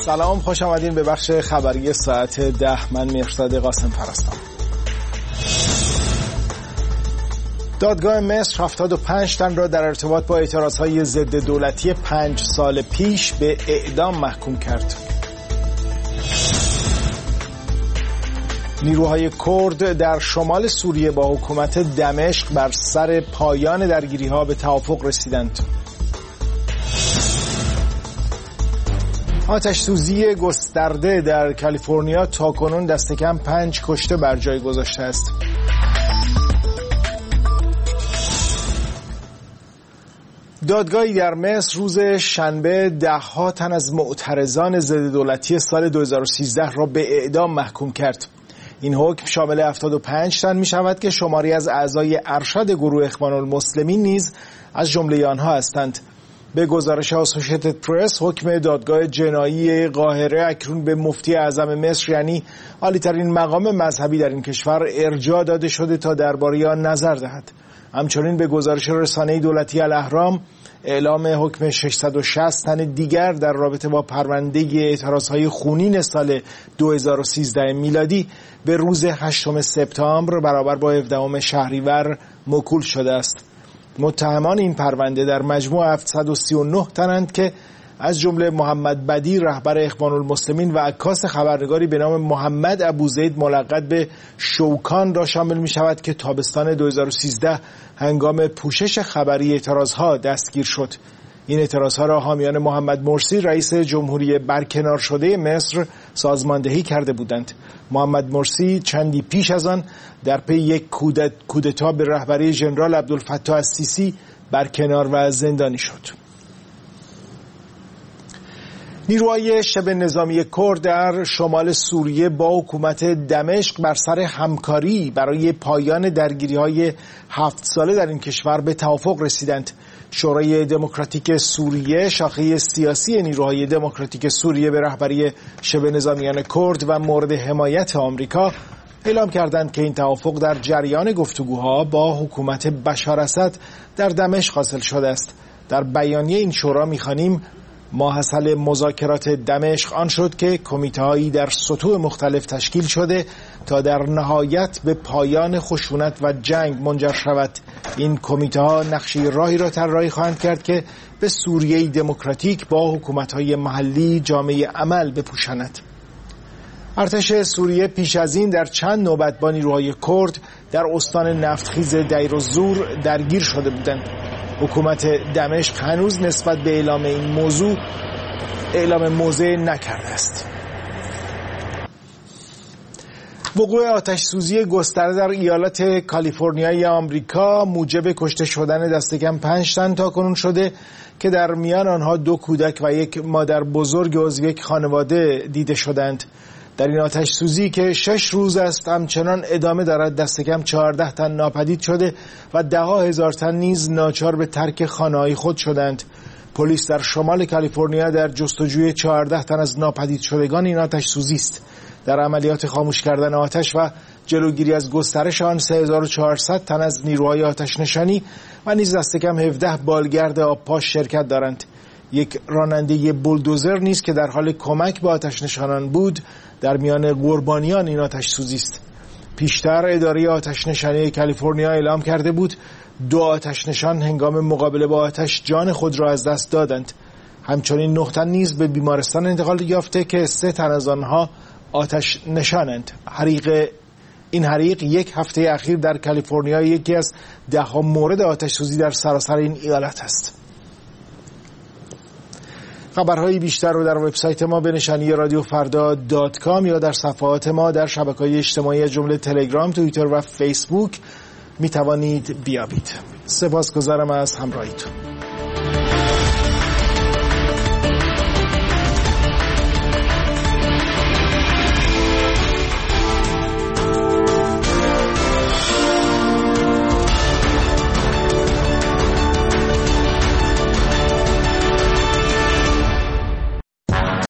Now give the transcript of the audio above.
سلام، خوش آمدین به بخش خبری ساعت 10. من مهرزاد قاسم هستم. دادگاه مصر 75 تن را در ارتباط با اعتراضهای ضد دولتی 5 سال پیش به اعدام محکوم کرد. نیروهای کرد در شمال سوریه با حکومت دمشق بر سر پایان درگیری‌ها به توافق رسیدند. آتش‌سوزی گسترده در کالیفرنیا تاکنون دست کم 5 کشته بر جای گذاشته است. دادگاهی در مصر روز شنبه ده‌ها تن از معترضان ضد دولتی سال 2013 را به اعدام محکوم کرد. این حکم شامل 75 تن می شود که شماری از اعضای ارشد گروه اخوان المسلمین نیز از جمله آنها هستند. به گزارش آسوشیتد پرس، حکم دادگاه جنایی قاهره اکنون به مفتی اعظم مصر، یعنی عالی‌ترین مقام مذهبی در این کشور، ارجاع داده شده تا درباره آن نظر دهد. همچنین به گزارش رسانه دولتی الاهرام، اعلام حکم 660 تن دیگر در رابطه با پرونده اعتراضهای خونین سال 2013 میلادی به روز 8 سپتامبر برابر با 17 شهریور موکول شده است. متهمان این پرونده در مجموع 739 تنند که از جمله محمد بدی رهبر اخوان المسلمین و عکاس خبرنگاری به نام محمد ابوزید ملقب به شوکان را شامل می شود که تابستان 2013 هنگام پوشش خبری اعتراضها دستگیر شد. این اعتراضها را حامیان محمد مرسی رئیس جمهوری برکنار شده مصر سازماندهی کرده بودند. محمد مرسی چندی پیش از آن در پی یک کودتا به رهبری ژنرال عبدالفتاح السیسی برکنار و زندانی شد. نیروهای شبه نظامی کرد در شمال سوریه با حکومت دمشق بر سر همکاری برای پایان درگیری‌های 7 ساله در این کشور به توافق رسیدند. شورای دموکراتیک سوریه، شاخه سیاسی نیروهای دموکراتیک سوریه به رهبری شبه نظامیان کرد و مورد حمایت آمریکا، اعلام کردند که این توافق در جریان گفتگوها با حکومت بشار اسد در دمشق حاصل شده است. در بیانیه این شورا می‌خوانیم: ماحصل مذاکرات دمشق آن شد که کمیته‌هایی در سطوح مختلف تشکیل شده تا در نهایت به پایان خشونت و جنگ منجر شود. این کمیته‌ها نقشه راهی را طراحی خواهند کرد که به سوریه دموکراتیک با حکومت‌های محلی جامعه عمل بپوشاند. ارتش سوریه پیش از این در چند نوبت با نیروهای کرد در استان نفتخیز دیرالزور درگیر شده بودند. حکومت دمشق هنوز نسبت به اعلام این موضوع اعلام موضع نکرده است. وقوع آتش‌سوزی گسترده در ایالت کالیفرنیای آمریکا موجب کشته شدن دست کم 5 تن تاکنون شده که در میان آنها 2 کودک و 1 مادر بزرگ عضو یک خانواده دیده شدند. در این آتش سوزی که 6 روز است همچنان ادامه دارد، دست کم 14 تن ناپدید شده و 10,000 تن نیز ناچار به ترک خانه‌های خود شدند. پلیس در شمال کالیفرنیا در جستجوی 14 تن از ناپدید شدگان این آتش سوزی است. در عملیات خاموش کردن آتش و جلوگیری از گسترش آن 3400 تن از نیروهای آتش نشانی و نیز دست کم 17 بالگرد آبپاش شرکت دارند. یک راننده بولدوزر نیز که در حال کمک به آتش نشانان بود در میان قربانیان این آتش سوزی است. پیشتر اداره آتش نشانی کالیفرنیا اعلام کرده بود 2 آتش نشان هنگام مقابله با آتش جان خود را از دست دادند. همچنین 9 تن نیز به بیمارستان انتقال یافته که 3 تن از آنها آتش نشانند. این حریق یک هفته اخیر در کالیفرنیا یکی از 10 مورد آتش سوزی در سراسر این ایالت است. خبرهای بیشتر رو در وبسایت ما به نشانی radiofrda.com یا در صفحات ما در شبکه‌های اجتماعی از جمله تلگرام، توییتر و فیسبوک می توانید بیابید. سپاسگزارم از همراهیتون.